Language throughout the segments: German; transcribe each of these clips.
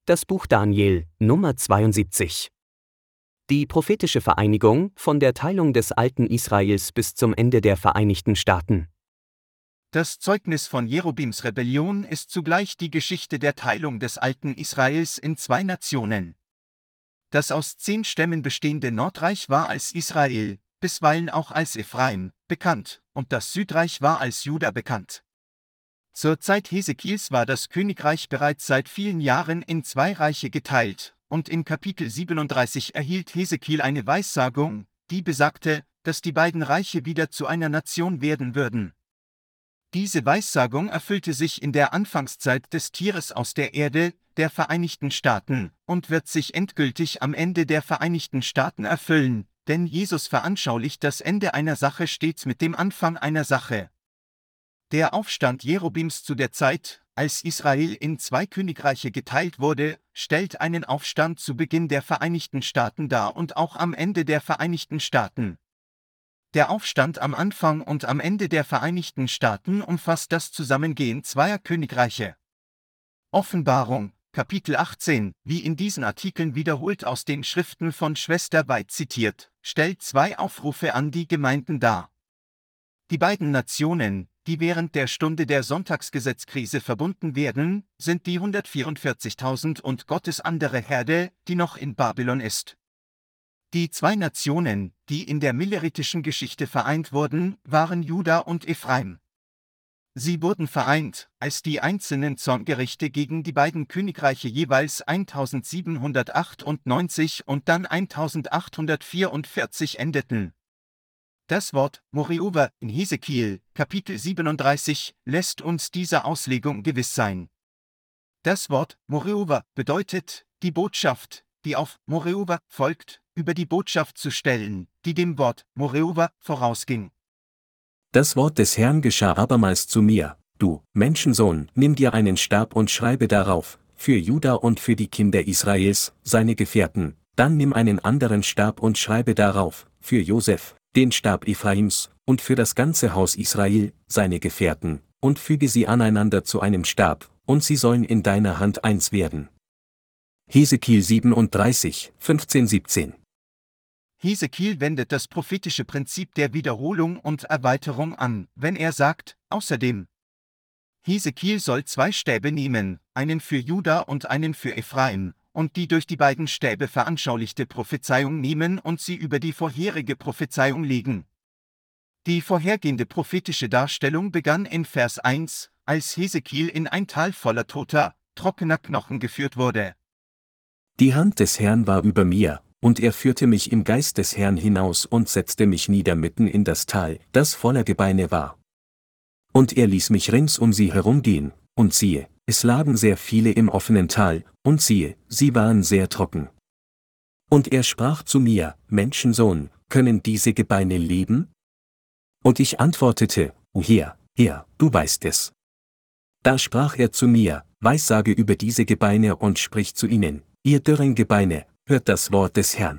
Das Buch Daniel, Nummer 72. Die prophetische Vereinigung von der Teilung des alten Israels bis zum Ende der Vereinigten Staaten. Das Zeugnis von Jerobims Rebellion ist zugleich die Geschichte der Teilung des alten Israels in zwei Nationen. Das aus 10 Stämmen bestehende Nordreich war als Israel, bisweilen auch als Ephraim, bekannt, und das Südreich war als Juda bekannt. Zur Zeit Hesekiels war das Königreich bereits seit vielen Jahren in 2 Reiche geteilt, und in Kapitel 37 erhielt Hesekiel eine Weissagung, die besagte, dass die beiden Reiche wieder zu einer Nation werden würden. Diese Weissagung erfüllte sich in der Anfangszeit des Tieres aus der Erde, der Vereinigten Staaten, und wird sich endgültig am Ende der Vereinigten Staaten erfüllen, denn Jesus veranschaulicht das Ende einer Sache stets mit dem Anfang einer Sache. Der Aufstand Jerobims zu der Zeit, als Israel in 2 Königreiche geteilt wurde, stellt einen Aufstand zu Beginn der Vereinigten Staaten dar und auch am Ende der Vereinigten Staaten. Der Aufstand am Anfang und am Ende der Vereinigten Staaten umfasst das Zusammengehen 2 Königreiche. Offenbarung, Kapitel 18, wie in diesen Artikeln wiederholt aus den Schriften von Schwester White zitiert, stellt 2 Aufrufe an die Gemeinden dar. Die beiden Nationen, die während der Stunde der Sonntagsgesetzkrise verbunden werden, sind die 144.000 und Gottes andere Herde, die noch in Babylon ist. Die 2 Nationen, die in der millerитischen Geschichte vereint wurden, waren Juda und Ephraim. Sie wurden vereint, als die einzelnen Zorngerichte gegen die beiden Königreiche jeweils 1798 und dann 1844 endeten. Das Wort Moreover in Hesekiel, Kapitel 37, lässt uns dieser Auslegung gewiss sein. Das Wort Moreover bedeutet, die Botschaft, die auf Moreover folgt, über die Botschaft zu stellen, die dem Wort Moreover vorausging. Das Wort des Herrn geschah abermals zu mir: Du, Menschensohn, nimm dir einen Stab und schreibe darauf, für Juda und für die Kinder Israels, seine Gefährten, dann nimm einen anderen Stab und schreibe darauf, für Joseph, den Stab Ephraims, und für das ganze Haus Israel, seine Gefährten, und füge sie aneinander zu einem Stab, und sie sollen in deiner Hand eins werden. Hesekiel 37, 15-17. Hesekiel wendet das prophetische Prinzip der Wiederholung und Erweiterung an, wenn er sagt, außerdem. Hesekiel soll 2 Stäbe nehmen, einen für Juda und einen für Ephraim, und die durch die beiden Stäbe veranschaulichte Prophezeiung nehmen und sie über die vorherige Prophezeiung legen. Die vorhergehende prophetische Darstellung begann in Vers 1, als Hesekiel in ein Tal voller toter, trockener Knochen geführt wurde. Die Hand des Herrn war über mir, und er führte mich im Geist des Herrn hinaus und setzte mich nieder mitten in das Tal, das voller Gebeine war. Und er ließ mich rings um sie herumgehen, und siehe, es lagen sehr viele im offenen Tal, und siehe, sie waren sehr trocken. Und er sprach zu mir: Menschensohn, können diese Gebeine leben? Und ich antwortete: O Herr, Herr, du weißt es. Da sprach er zu mir: Weissage über diese Gebeine und sprich zu ihnen: Ihr dürren Gebeine, hört das Wort des Herrn.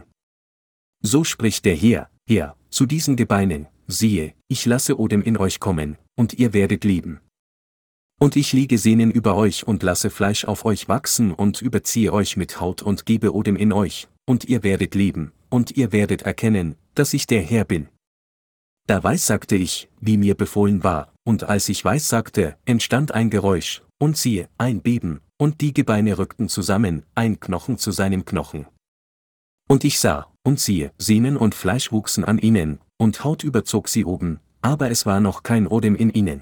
So spricht der Herr, Herr, zu diesen Gebeinen: Siehe, ich lasse Odem in euch kommen, und ihr werdet leben. Und ich lege Sehnen über euch und lasse Fleisch auf euch wachsen und überziehe euch mit Haut und gebe Odem in euch, und ihr werdet leben, und ihr werdet erkennen, dass ich der Herr bin. Da weissagte ich, wie mir befohlen war, und als ich weissagte, entstand ein Geräusch, und siehe, ein Beben, und die Gebeine rückten zusammen, ein Knochen zu seinem Knochen. Und ich sah, und siehe, Sehnen und Fleisch wuchsen an ihnen, und Haut überzog sie oben, aber es war noch kein Odem in ihnen.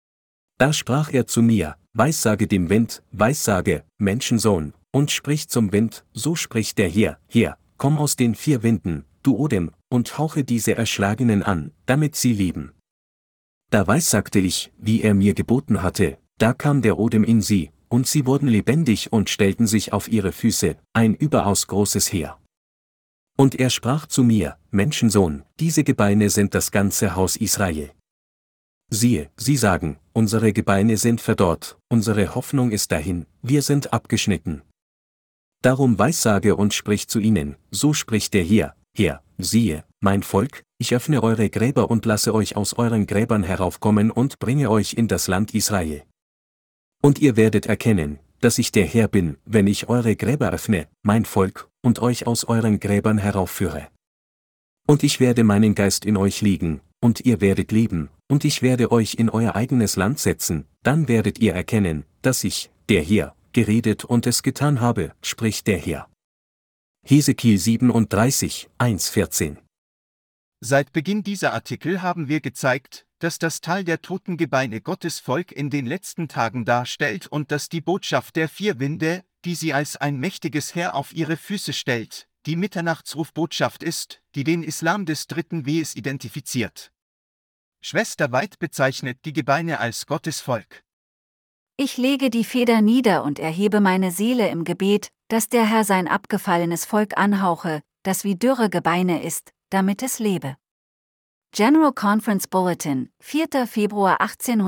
Da sprach er zu mir: Weissage dem Wind, weissage, Menschensohn, und sprich zum Wind, so spricht der Herr, Herr, komm aus den 4 Winden, du Odem, und hauche diese Erschlagenen an, damit sie leben. Da weissagte ich, wie er mir geboten hatte, da kam der Odem in sie, und sie wurden lebendig und stellten sich auf ihre Füße, ein überaus großes Heer. Und er sprach zu mir: Menschensohn, diese Gebeine sind das ganze Haus Israel. Siehe, sie sagen: Unsere Gebeine sind verdorrt, unsere Hoffnung ist dahin, wir sind abgeschnitten. Darum weissage und sprich zu ihnen: So spricht der Herr, Herr, siehe, mein Volk, ich öffne eure Gräber und lasse euch aus euren Gräbern heraufkommen und bringe euch in das Land Israel. Und ihr werdet erkennen, dass ich der Herr bin, wenn ich eure Gräber öffne, mein Volk, und euch aus euren Gräbern heraufführe. Und ich werde meinen Geist in euch legen, und ihr werdet leben, und ich werde euch in euer eigenes Land setzen, dann werdet ihr erkennen, dass ich, der Herr, geredet und es getan habe, spricht der Herr. Hesekiel 37, 1-14. Seit Beginn dieser Artikel haben wir gezeigt, dass das Tal der toten Gebeine Gottes Volk in den letzten Tagen darstellt und dass die Botschaft der 4 Winde, die sie als ein mächtiges Heer auf ihre Füße stellt, die Mitternachtsrufbotschaft ist, die den Islam des 3. Wehs identifiziert. Schwester White bezeichnet die Gebeine als Gottes Volk. Ich lege die Feder nieder und erhebe meine Seele im Gebet, dass der Herr sein abgefallenes Volk anhauche, das wie dürre Gebeine ist, damit es lebe. General Conference Bulletin, 4. Februar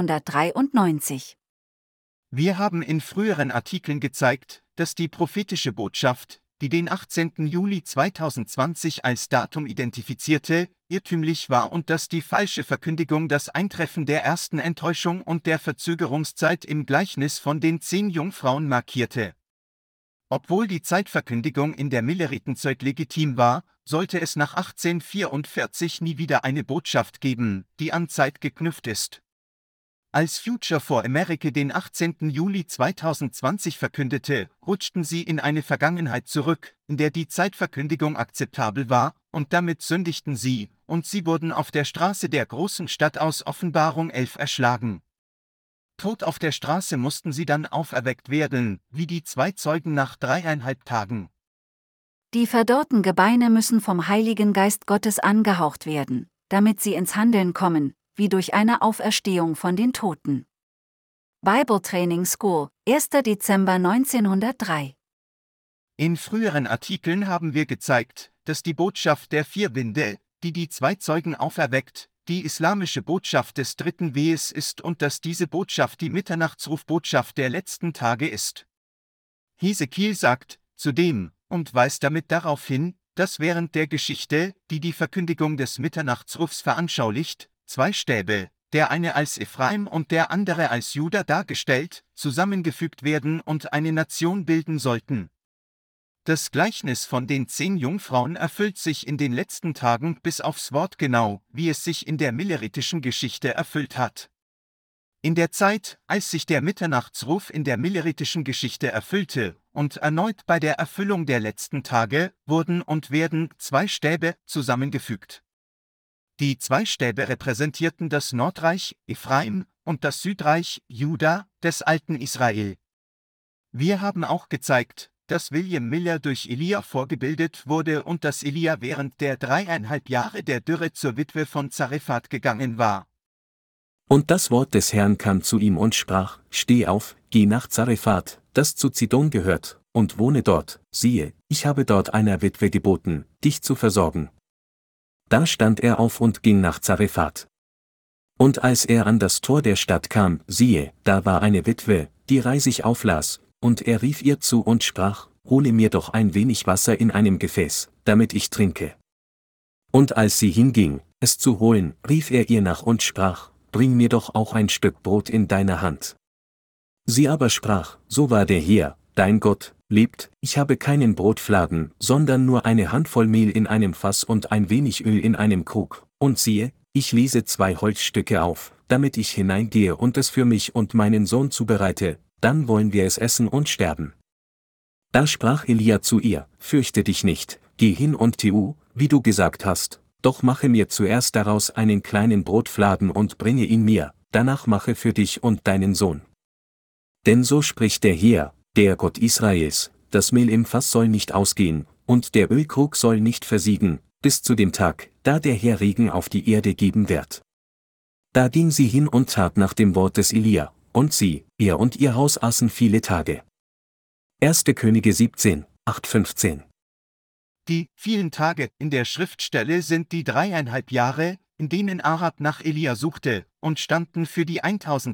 1893. Wir haben in früheren Artikeln gezeigt, dass die prophetische Botschaft, die den 18. Juli 2020 als Datum identifizierte, irrtümlich war und dass die falsche Verkündigung das Eintreffen der ersten Enttäuschung und der Verzögerungszeit im Gleichnis von den 10 Jungfrauen markierte. Obwohl die Zeitverkündigung in der Milleritenszeit legitim war, sollte es nach 1844 nie wieder eine Botschaft geben, die an Zeit geknüpft ist. Als Future for America den 18. Juli 2020 verkündete, rutschten sie in eine Vergangenheit zurück, in der die Zeitverkündigung akzeptabel war, und damit sündigten sie, und sie wurden auf der Straße der großen Stadt aus Offenbarung 11 erschlagen. Tot auf der Straße mussten sie dann auferweckt werden, wie die 2 Zeugen nach 3,5 Tagen. Die verdorrten Gebeine müssen vom Heiligen Geist Gottes angehaucht werden, damit sie ins Handeln kommen, wie durch eine Auferstehung von den Toten. Bible Training School, 1. Dezember 1903. In früheren Artikeln haben wir gezeigt, dass die Botschaft der 4 Winde, die die 2 Zeugen auferweckt, die islamische Botschaft des 3. Wehs ist und dass diese Botschaft die Mitternachtsrufbotschaft der letzten Tage ist. Hesekiel sagt zudem und weist damit darauf hin, dass während der Geschichte, die die Verkündigung des Mitternachtsrufs veranschaulicht, 2 Stäbe, der eine als Ephraim und der andere als Juda dargestellt, zusammengefügt werden und eine Nation bilden sollten. Das Gleichnis von den 10 Jungfrauen erfüllt sich in den letzten Tagen bis aufs Wort genau, wie es sich in der milleritischen Geschichte erfüllt hat. In der Zeit, als sich der Mitternachtsruf in der milleritischen Geschichte erfüllte, und erneut bei der Erfüllung der letzten Tage, wurden und werden 2 Stäbe zusammengefügt. Die 2 Stäbe repräsentierten das Nordreich, Ephraim, und das Südreich, Juda, des alten Israel. Wir haben auch gezeigt, dass William Miller durch Elia vorgebildet wurde und dass Elia während der 3,5 Jahre der Dürre zur Witwe von Zarephat gegangen war. Und das Wort des Herrn kam zu ihm und sprach: Steh auf, geh nach Zarephat, das zu Zidon gehört, und wohne dort, siehe, ich habe dort einer Witwe geboten, dich zu versorgen. Da stand er auf und ging nach Zarephat. Und als er an das Tor der Stadt kam, siehe, da war eine Witwe, die reisig auflas, und er rief ihr zu und sprach: Hole mir doch ein wenig Wasser in einem Gefäß, damit ich trinke. Und als sie hinging, es zu holen, rief er ihr nach und sprach: Bring mir doch auch ein Stück Brot in deiner Hand. Sie aber sprach: So wahr der Herr, dein Gott, lebt, ich habe keinen Brotfladen, sondern nur eine Handvoll Mehl in einem Fass und ein wenig Öl in einem Krug, und siehe, ich lese 2 Holzstücke auf, damit ich hineingehe und es für mich und meinen Sohn zubereite, dann wollen wir es essen und sterben. Da sprach Elia zu ihr: Fürchte dich nicht, geh hin und tu, wie du gesagt hast, doch mache mir zuerst daraus einen kleinen Brotfladen und bringe ihn mir, danach mache für dich und deinen Sohn. Denn so spricht der Herr, der Gott Israels: Das Mehl im Fass soll nicht ausgehen, und der Ölkrug soll nicht versiegen, bis zu dem Tag, da der Herr Regen auf die Erde geben wird. Da ging sie hin und tat nach dem Wort des Elia, und sie, er und ihr Haus aßen viele Tage. 1. Könige 17, 8-15. Die vielen Tage in der Schriftstelle sind die 3,5 Jahre, in denen Ahab nach Elia suchte, und standen für die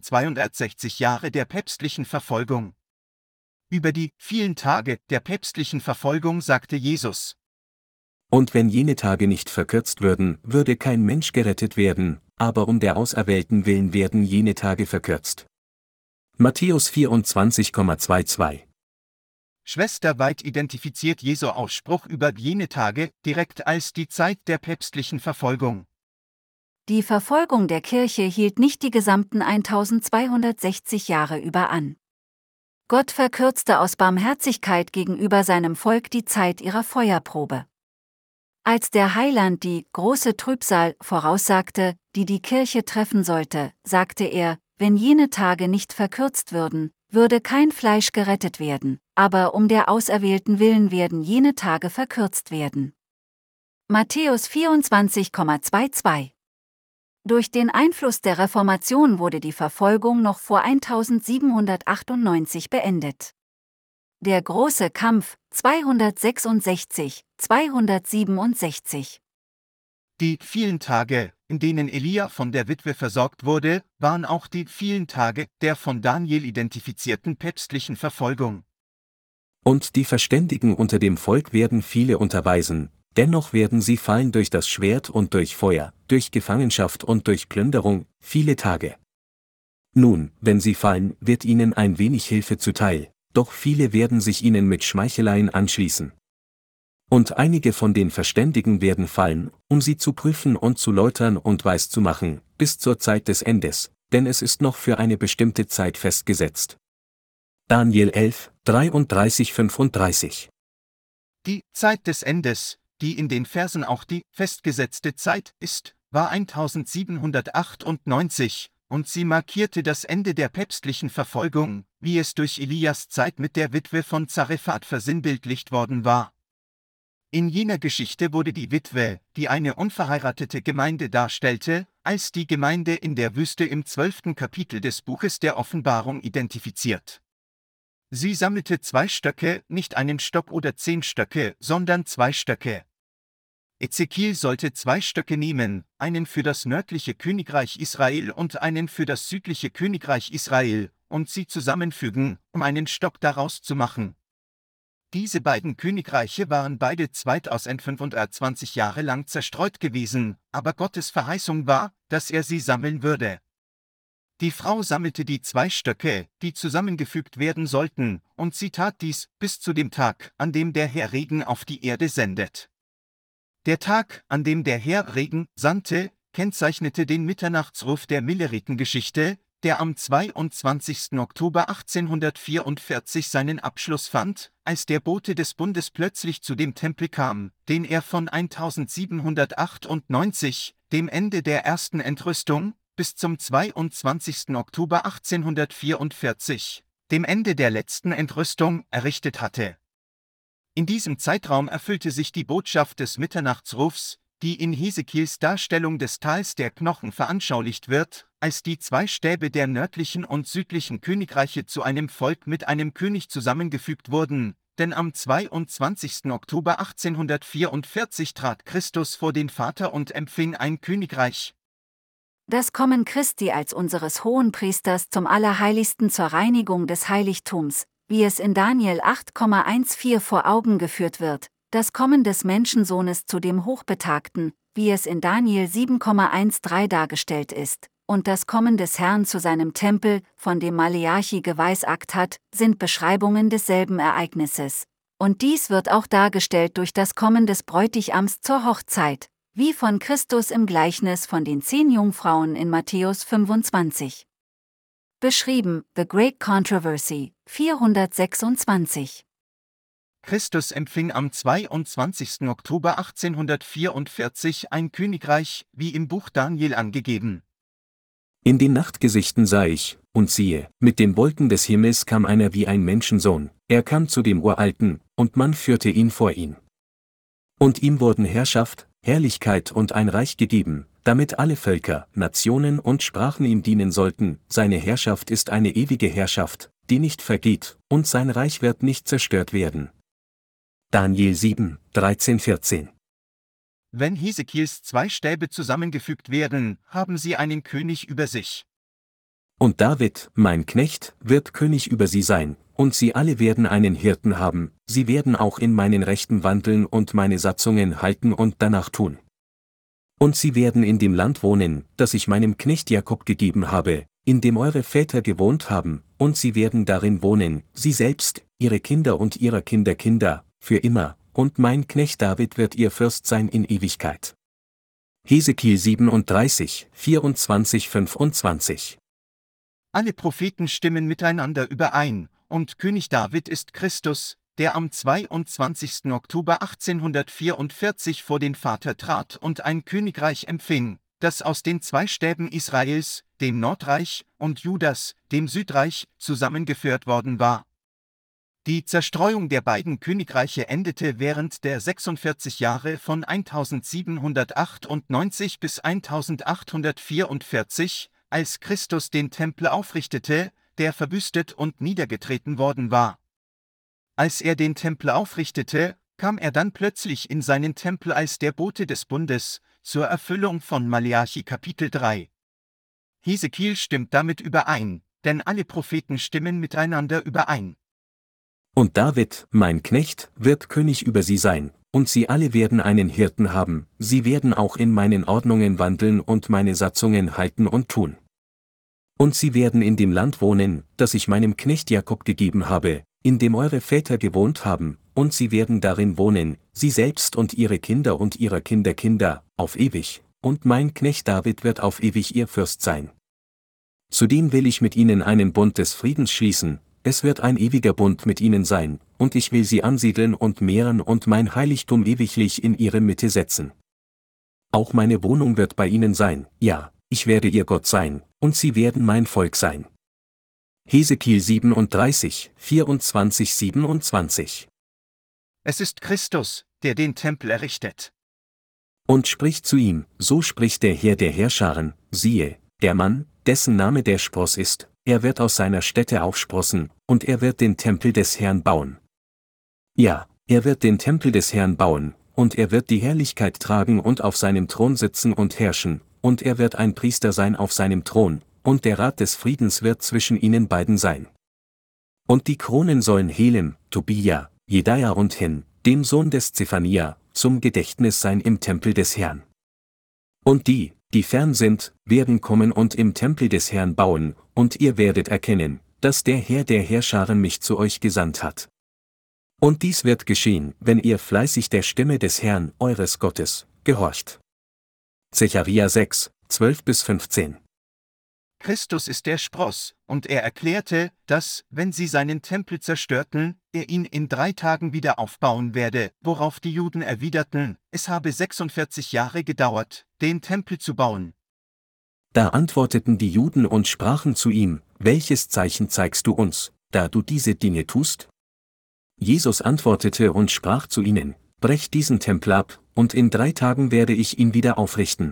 1260 Jahre der päpstlichen Verfolgung. Über die vielen Tage der päpstlichen Verfolgung sagte Jesus: Und wenn jene Tage nicht verkürzt würden, würde kein Mensch gerettet werden, aber um der Auserwählten willen werden jene Tage verkürzt. Matthäus 24,22. Schwester White identifiziert Jesu Ausspruch über jene Tage direkt als die Zeit der päpstlichen Verfolgung. Die Verfolgung der Kirche hielt nicht die gesamten 1260 Jahre über an. Gott verkürzte aus Barmherzigkeit gegenüber seinem Volk die Zeit ihrer Feuerprobe. Als der Heiland die große Trübsal voraussagte, die die Kirche treffen sollte, sagte er, wenn jene Tage nicht verkürzt würden, würde kein Fleisch gerettet werden, aber um der Auserwählten willen werden jene Tage verkürzt werden. Matthäus 24,22. Durch den Einfluss der Reformation wurde die Verfolgung noch vor 1798 beendet. Der große Kampf 267. Die vielen Tage, in denen Elia von der Witwe versorgt wurde, waren auch die vielen Tage der von Daniel identifizierten päpstlichen Verfolgung. Und die Verständigen unter dem Volk werden viele unterweisen, dennoch werden sie fallen durch das Schwert und durch Feuer, durch Gefangenschaft und durch Plünderung, viele Tage. Nun, wenn sie fallen, wird ihnen ein wenig Hilfe zuteil, doch viele werden sich ihnen mit Schmeicheleien anschließen. Und einige von den Verständigen werden fallen, um sie zu prüfen und zu läutern und weiszumachen, bis zur Zeit des Endes, denn es ist noch für eine bestimmte Zeit festgesetzt. Daniel 11, 33-35. Die Zeit des Endes, die in den Versen auch die festgesetzte Zeit ist, war 1798, und sie markierte das Ende der päpstlichen Verfolgung, wie es durch Elias Zeit mit der Witwe von Zarephath versinnbildlicht worden war. In jener Geschichte wurde die Witwe, die eine unverheiratete Gemeinde darstellte, als die Gemeinde in der Wüste im 12. Kapitel des Buches der Offenbarung identifiziert. Sie sammelte 2 Stöcke, nicht einen Stock oder 10 Stöcke, sondern 2 Stöcke. Ezekiel sollte 2 Stöcke nehmen, einen für das nördliche Königreich Israel und einen für das südliche Königreich Israel, und sie zusammenfügen, um einen Stock daraus zu machen. Diese beiden Königreiche waren beide 2520 Jahre lang zerstreut gewesen, aber Gottes Verheißung war, dass er sie sammeln würde. Die Frau sammelte die 2 Stöcke, die zusammengefügt werden sollten, und sie tat dies bis zu dem Tag, an dem der Herr Regen auf die Erde sendet. Der Tag, an dem der Herr Regen sandte, kennzeichnete den Mitternachtsruf der Milleritengeschichte, der am 22. Oktober 1844 seinen Abschluss fand, als der Bote des Bundes plötzlich zu dem Tempel kam, den er von 1798, dem Ende der ersten Entrüstung, bis zum 22. Oktober 1844, dem Ende der letzten Entrüstung, errichtet hatte. In diesem Zeitraum erfüllte sich die Botschaft des Mitternachtsrufs, die in Hesekiels Darstellung des Tals der Knochen veranschaulicht wird, als die 2 Stäbe der nördlichen und südlichen Königreiche zu einem Volk mit einem König zusammengefügt wurden, denn am 22. Oktober 1844 trat Christus vor den Vater und empfing ein Königreich. Das Kommen Christi als unseres Hohenpriesters zum Allerheiligsten zur Reinigung des Heiligtums, wie es in Daniel 8,14 vor Augen geführt wird, das Kommen des Menschensohnes zu dem Hochbetagten, wie es in Daniel 7,13 dargestellt ist, und das Kommen des Herrn zu seinem Tempel, von dem Maleachi geweissagt hat, sind Beschreibungen desselben Ereignisses. Und dies wird auch dargestellt durch das Kommen des Bräutigams zur Hochzeit, wie von Christus im Gleichnis von den 10 Jungfrauen in Matthäus 25. Beschrieben, The Great Controversy, 426. Christus empfing am 22. Oktober 1844 ein Königreich, wie im Buch Daniel angegeben. In den Nachtgesichten sah ich, und siehe, mit den Wolken des Himmels kam einer wie ein Menschensohn, er kam zu dem Uralten, und man führte ihn vor ihn. Und ihm wurden Herrschaft, Herrlichkeit und ein Reich gegeben, damit alle Völker, Nationen und Sprachen ihm dienen sollten. Seine Herrschaft ist eine ewige Herrschaft, die nicht vergeht, und sein Reich wird nicht zerstört werden. Daniel 7, 13-14. Wenn Hesekiels 2 Stäbe zusammengefügt werden, haben sie einen König über sich. Und David, mein Knecht, wird König über sie sein, und sie alle werden einen Hirten haben, sie werden auch in meinen Rechten wandeln und meine Satzungen halten und danach tun. Und sie werden in dem Land wohnen, das ich meinem Knecht Jakob gegeben habe, in dem eure Väter gewohnt haben, und sie werden darin wohnen, sie selbst, ihre Kinder und ihrer Kinder Kinder, für immer, und mein Knecht David wird ihr Fürst sein in Ewigkeit. Hesekiel 37, 24, 25. Alle Propheten stimmen miteinander überein, und König David ist Christus, der am 22. Oktober 1844 vor den Vater trat und ein Königreich empfing, das aus den zwei Stäben Israels, dem Nordreich, und Judas, dem Südreich, zusammengeführt worden war. Die Zerstreuung der beiden Königreiche endete während der 46 Jahre von 1798 bis 1844, als Christus den Tempel aufrichtete, der verwüstet und niedergetreten worden war. Als er den Tempel aufrichtete, kam er dann plötzlich in seinen Tempel als der Bote des Bundes, zur Erfüllung von Maleachi Kapitel 3. Hesekiel stimmt damit überein, denn alle Propheten stimmen miteinander überein. Und David, mein Knecht, wird König über sie sein, und sie alle werden einen Hirten haben, sie werden auch in meinen Ordnungen wandeln und meine Satzungen halten und tun. Und sie werden in dem Land wohnen, das ich meinem Knecht Jakob gegeben habe, in dem eure Väter gewohnt haben, und sie werden darin wohnen, sie selbst und ihre Kinder und ihrer Kinder Kinder, auf ewig, und mein Knecht David wird auf ewig ihr Fürst sein. Zudem will ich mit ihnen einen Bund des Friedens schließen, es wird ein ewiger Bund mit ihnen sein, und ich will sie ansiedeln und mehren und mein Heiligtum ewiglich in ihre Mitte setzen. Auch meine Wohnung wird bei ihnen sein, ja, ich werde ihr Gott sein, und sie werden mein Volk sein. Hesekiel 37, 24, 27. Es ist Christus, der den Tempel errichtet. Und spricht zu ihm, so spricht der Herr der Heerscharen, siehe, der Mann, dessen Name der Spross ist, er wird aus seiner Stätte aufsprossen, und er wird den Tempel des Herrn bauen. Ja, er wird den Tempel des Herrn bauen, und er wird die Herrlichkeit tragen und auf seinem Thron sitzen und herrschen, und er wird ein Priester sein auf seinem Thron, und der Rat des Friedens wird zwischen ihnen beiden sein. Und die Kronen sollen Helem, Tobia, Jedaia und Hin, dem Sohn des Zephania, zum Gedächtnis sein im Tempel des Herrn. Und die fern sind, werden kommen und im Tempel des Herrn bauen, und ihr werdet erkennen, dass der Herr der Heerscharen mich zu euch gesandt hat. Und dies wird geschehen, wenn ihr fleißig der Stimme des Herrn, eures Gottes, gehorcht. Zecharia 6, 12-15. Christus ist der Spross, und er erklärte, dass, wenn sie seinen Tempel zerstörten, er ihn in 3 Tagen wieder aufbauen werde, worauf die Juden erwiderten, es habe 46 Jahre gedauert, den Tempel zu bauen. Da antworteten die Juden und sprachen zu ihm, welches Zeichen zeigst du uns, da du diese Dinge tust? Jesus antwortete und sprach zu ihnen, brecht diesen Tempel ab, und in 3 Tagen werde ich ihn wieder aufrichten.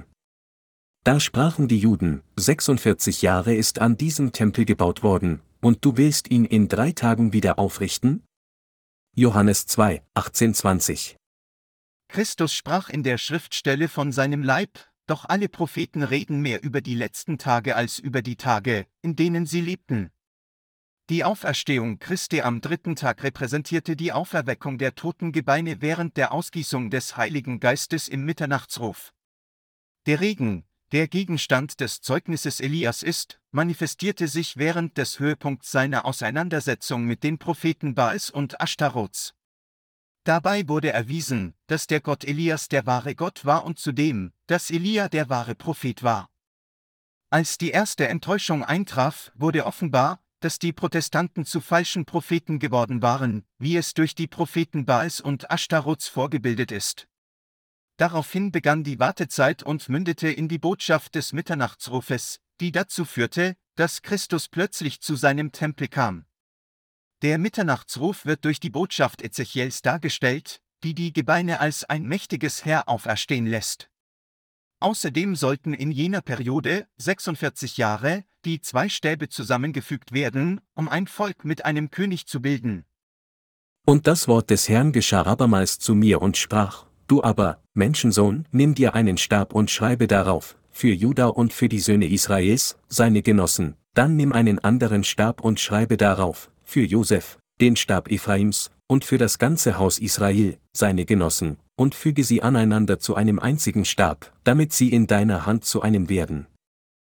Da sprachen die Juden, 46 Jahre ist an diesem Tempel gebaut worden, und du willst ihn in 3 Tagen wieder aufrichten? Johannes 2, 18-20. Christus sprach in der Schriftstelle von seinem Leib, doch alle Propheten reden mehr über die letzten Tage als über die Tage, in denen sie lebten. Die Auferstehung Christi am 3. Tag repräsentierte die Auferweckung der toten Gebeine während der Ausgießung des Heiligen Geistes im Mitternachtsruf. Der Regen, der Gegenstand des Zeugnisses Elias ist, manifestierte sich während des Höhepunkts seiner Auseinandersetzung mit den Propheten Baals und Ashtaroths. Dabei wurde erwiesen, dass der Gott Elias der wahre Gott war und zudem, dass Elia der wahre Prophet war. Als die erste Enttäuschung eintraf, wurde offenbar, dass die Protestanten zu falschen Propheten geworden waren, wie es durch die Propheten Baals und Ashtaroths vorgebildet ist. Daraufhin begann die Wartezeit und mündete in die Botschaft des Mitternachtsrufes, die dazu führte, dass Christus plötzlich zu seinem Tempel kam. Der Mitternachtsruf wird durch die Botschaft Ezechiels dargestellt, die die Gebeine als ein mächtiges Heer auferstehen lässt. Außerdem sollten in jener Periode, 46 Jahre, die 2 Stäbe zusammengefügt werden, um ein Volk mit einem König zu bilden. Und das Wort des Herrn geschah abermals zu mir und sprach, du aber, Menschensohn, nimm dir einen Stab und schreibe darauf, für Juda und für die Söhne Israels, seine Genossen, dann nimm einen anderen Stab und schreibe darauf, für Josef, den Stab Ephraims, und für das ganze Haus Israel, seine Genossen, und füge sie aneinander zu einem einzigen Stab, damit sie in deiner Hand zu einem werden.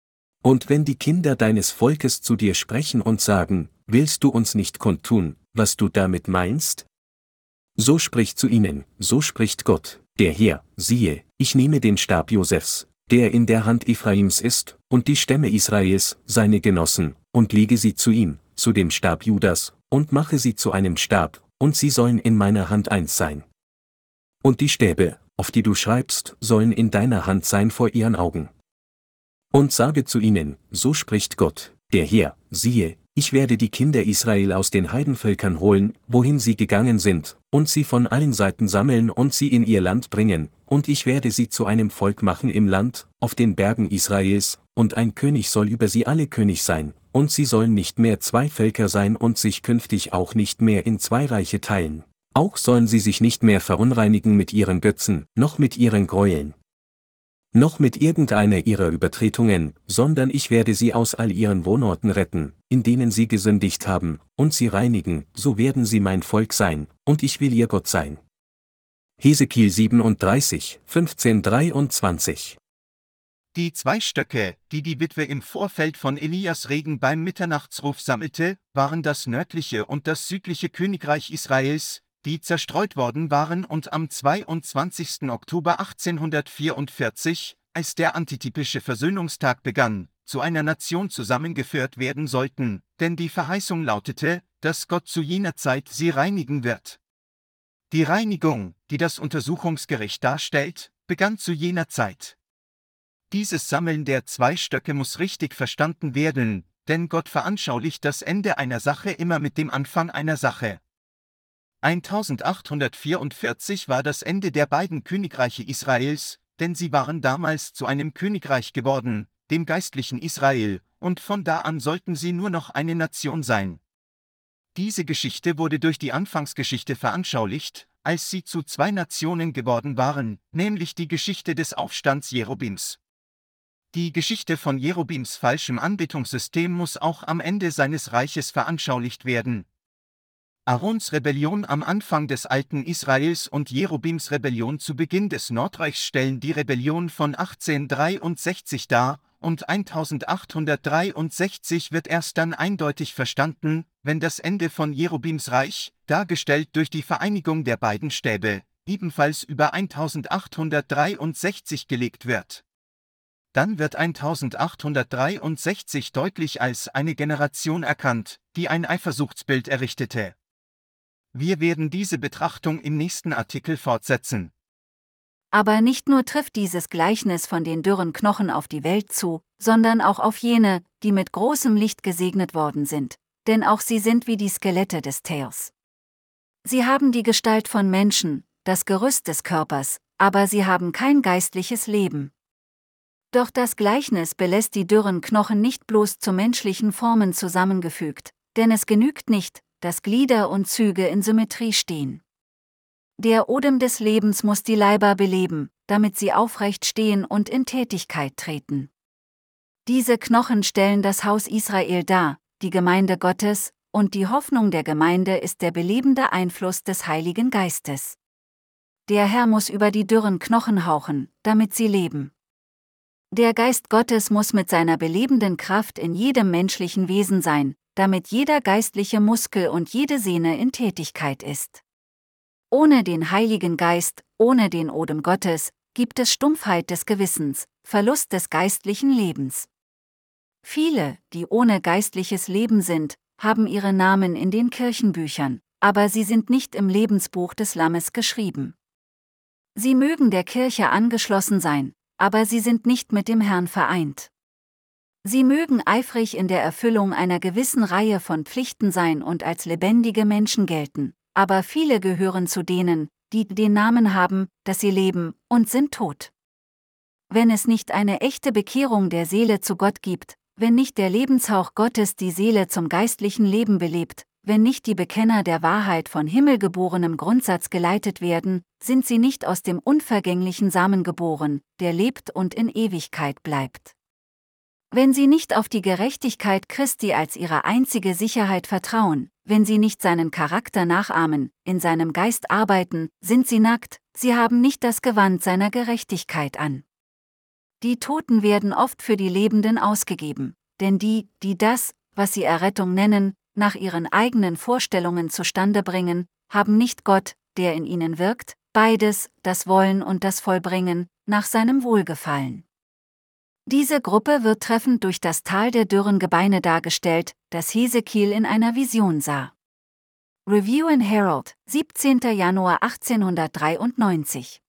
Und wenn die Kinder deines Volkes zu dir sprechen und sagen, willst du uns nicht kundtun, was du damit meinst? So sprich zu ihnen, so spricht Gott, der Herr, siehe, ich nehme den Stab Josefs, der in der Hand Ephraims ist, und die Stämme Israels, seine Genossen, und lege sie zu ihm, zu dem Stab Judas, und mache sie zu einem Stab, und sie sollen in meiner Hand eins sein. Und die Stäbe, auf die du schreibst, sollen in deiner Hand sein vor ihren Augen. Und sage zu ihnen, so spricht Gott, der Herr, siehe, ich werde die Kinder Israel aus den Heidenvölkern holen, wohin sie gegangen sind, und sie von allen Seiten sammeln und sie in ihr Land bringen, und ich werde sie zu einem Volk machen im Land, auf den Bergen Israels, und ein König soll über sie alle König sein, und sie sollen nicht mehr zwei Völker sein und sich künftig auch nicht mehr in zwei Reiche teilen. Auch sollen sie sich nicht mehr verunreinigen mit ihren Götzen, noch mit ihren Gräueln, noch mit irgendeiner ihrer Übertretungen, sondern ich werde sie aus all ihren Wohnorten retten, in denen sie gesündigt haben, und sie reinigen, so werden sie mein Volk sein, und ich will ihr Gott sein. Hesekiel 37, 15-23. Die zwei Stöcke, die die Witwe im Vorfeld von Elias Regen beim Mitternachtsruf sammelte, waren das nördliche und das südliche Königreich Israels, die zerstreut worden waren und am 22. Oktober 1844, als der antitypische Versöhnungstag begann, zu einer Nation zusammengeführt werden sollten, denn die Verheißung lautete, dass Gott zu jener Zeit sie reinigen wird. Die Reinigung, die das Untersuchungsgericht darstellt, begann zu jener Zeit. Dieses Sammeln der zwei Stöcke muss richtig verstanden werden, denn Gott veranschaulicht das Ende einer Sache immer mit dem Anfang einer Sache. 1844 war das Ende der beiden Königreiche Israels, denn sie waren damals zu einem Königreich geworden, dem geistlichen Israel, und von da an sollten sie nur noch eine Nation sein. Diese Geschichte wurde durch die Anfangsgeschichte veranschaulicht, als sie zu zwei Nationen geworden waren, nämlich die Geschichte des Aufstands Jerobims. Die Geschichte von Jerobims falschem Anbetungssystem muss auch am Ende seines Reiches veranschaulicht werden. Aarons Rebellion am Anfang des alten Israels und Jerobims Rebellion zu Beginn des Nordreichs stellen die Rebellion von 1863 dar, und 1863 wird erst dann eindeutig verstanden, wenn das Ende von Jerobims Reich, dargestellt durch die Vereinigung der beiden Stäbe, ebenfalls über 1863 gelegt wird. Dann wird 1863 deutlich als eine Generation erkannt, die ein Eifersuchtsbild errichtete. Wir werden diese Betrachtung im nächsten Artikel fortsetzen. Aber nicht nur trifft dieses Gleichnis von den dürren Knochen auf die Welt zu, sondern auch auf jene, die mit großem Licht gesegnet worden sind, denn auch sie sind wie die Skelette des Theos. Sie haben die Gestalt von Menschen, das Gerüst des Körpers, aber sie haben kein geistliches Leben. Doch das Gleichnis belässt die dürren Knochen nicht bloß zu menschlichen Formen zusammengefügt, denn es genügt nicht, dass Glieder und Züge in Symmetrie stehen. Der Odem des Lebens muss die Leiber beleben, damit sie aufrecht stehen und in Tätigkeit treten. Diese Knochen stellen das Haus Israel dar, die Gemeinde Gottes, und die Hoffnung der Gemeinde ist der belebende Einfluss des Heiligen Geistes. Der Herr muss über die dürren Knochen hauchen, damit sie leben. Der Geist Gottes muss mit seiner belebenden Kraft in jedem menschlichen Wesen sein, damit jeder geistliche Muskel und jede Sehne in Tätigkeit ist. Ohne den Heiligen Geist, ohne den Odem Gottes, gibt es Stumpfheit des Gewissens, Verlust des geistlichen Lebens. Viele, die ohne geistliches Leben sind, haben ihre Namen in den Kirchenbüchern, aber sie sind nicht im Lebensbuch des Lammes geschrieben. Sie mögen der Kirche angeschlossen sein, aber sie sind nicht mit dem Herrn vereint. Sie mögen eifrig in der Erfüllung einer gewissen Reihe von Pflichten sein und als lebendige Menschen gelten, aber viele gehören zu denen, die den Namen haben, dass sie leben, und sind tot. Wenn es nicht eine echte Bekehrung der Seele zu Gott gibt, wenn nicht der Lebenshauch Gottes die Seele zum geistlichen Leben belebt, wenn nicht die Bekenner der Wahrheit von himmelgeborenem Grundsatz geleitet werden, sind sie nicht aus dem unvergänglichen Samen geboren, der lebt und in Ewigkeit bleibt. Wenn sie nicht auf die Gerechtigkeit Christi als ihre einzige Sicherheit vertrauen, wenn sie nicht seinen Charakter nachahmen, in seinem Geist arbeiten, sind sie nackt, sie haben nicht das Gewand seiner Gerechtigkeit an. Die Toten werden oft für die Lebenden ausgegeben, denn die das, was sie Errettung nennen, nach ihren eigenen Vorstellungen zustande bringen, haben nicht Gott, der in ihnen wirkt, beides, das Wollen und das Vollbringen, nach seinem Wohlgefallen. Diese Gruppe wird treffend durch das Tal der dürren Gebeine dargestellt, das Hesekiel in einer Vision sah. Review and Herald, 17. Januar 1893